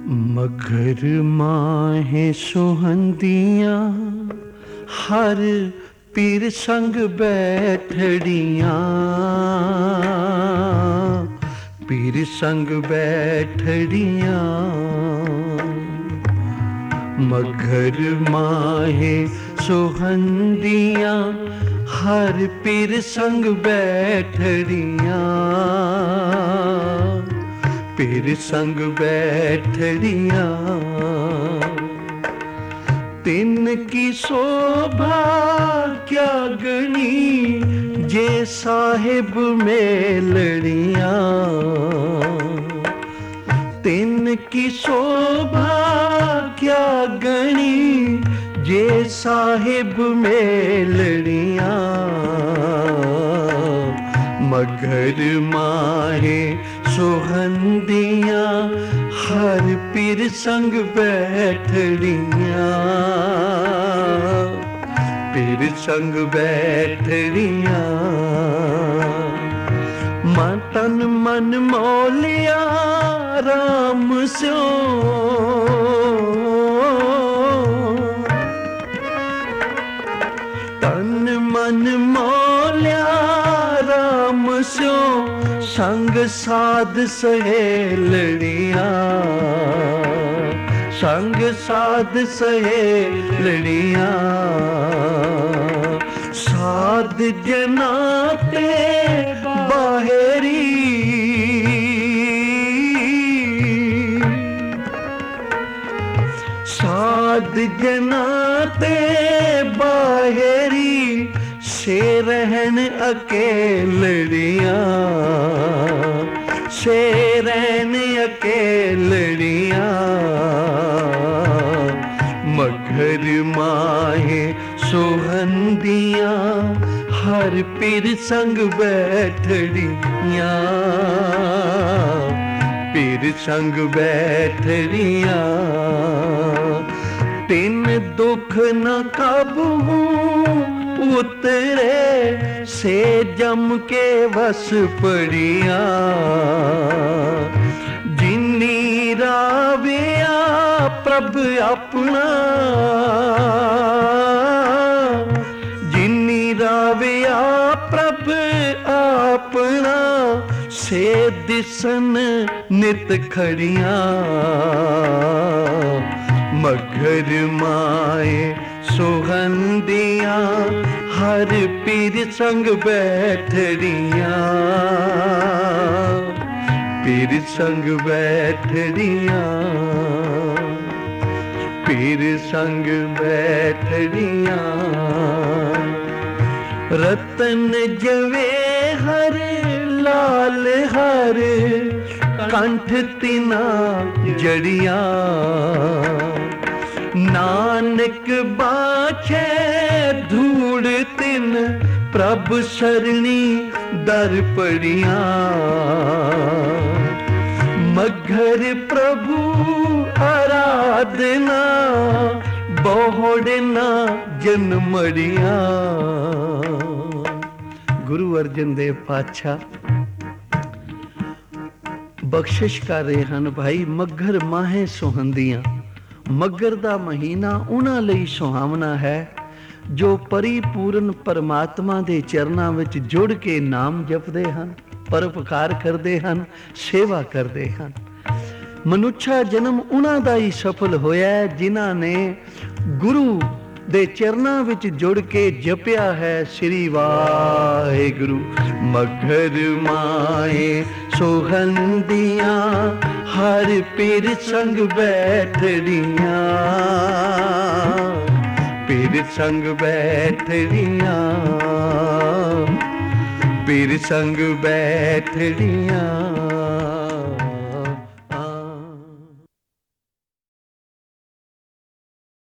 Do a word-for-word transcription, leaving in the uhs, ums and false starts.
मगर माहे सुहंदियाँ हर पीर संग बैठड़ियाँ, पीर संग बैठड़ियाँ। मगर माहे सुहंदियाँ हर पीर संग बैठड़ियाँ, पीर संग बैठड़ियाँ। तिन की शोभा क्या गणी जे साहिब मेलड़ियाँ, तिन की शोभा क्या गणी जे साहिब मेलड़ियाँ। मगर माहे सुहंदियाँ हर पीर संग बैठड़ियाँ, पीर संग बैठड़ियाँ। मन तन मन मौलिया राम स्यो, तन मन मौलिया राम स्यो संग साध सहेलड़ियाँ, संग साध सहेलड़ियाँ। साध जना ते बाहेरी, साध जना ते बाहेरी से रहन अकेलड़ियाँ, से रहन अकेलड़ियाँ। मगर माहे सुहंदियाँ हर पीर संग बैठड़ियाँ, पीर संग बैठड़ियाँ। तिन दुख न कबू उतरे से जम के वस पड़िया, जिन्नी राविया प्रभ अपना, जिन्नी राविया प्रभ अपना से दिसन नित खड़िया। मगर माए सुगंधियाँ हर पीर संग बैठड़ियाँ, पीर संग बैठड़ियाँ, पीर संग बैठड़ियाँ। रतन जवे हर लाल हर कंठ तिना जड़िया, नानक बाछे धूड़ तिन प्रभ सरणी दर पड़िया। मगर प्रभु आराधना बहुड़ना जन्मड़िया। गुरु अर्जन देव पातशाह बख्शिश कर रहे हैं भाई। मगर माहे सुहंदियां, मगर दा महीना उन्हां लई सुहावना है जो परिपूर्ण परमात्मा दे चरनां विच जुड़ के नाम जपदे हन, परोपकार करदे हन, सेवा करदे हन। मनुष्या जन्म उन्हां दा ही सफल होया है जिन्हां ने गुरु दे चरनां विच जुड़ के जपिया है श्री वाहिगुरु। मगर माए सुगंधियाँ हर पीर संग बैठड़ियाँ, पीर संग बैठड़ियाँ, पीर संग बैठड़ियाँ।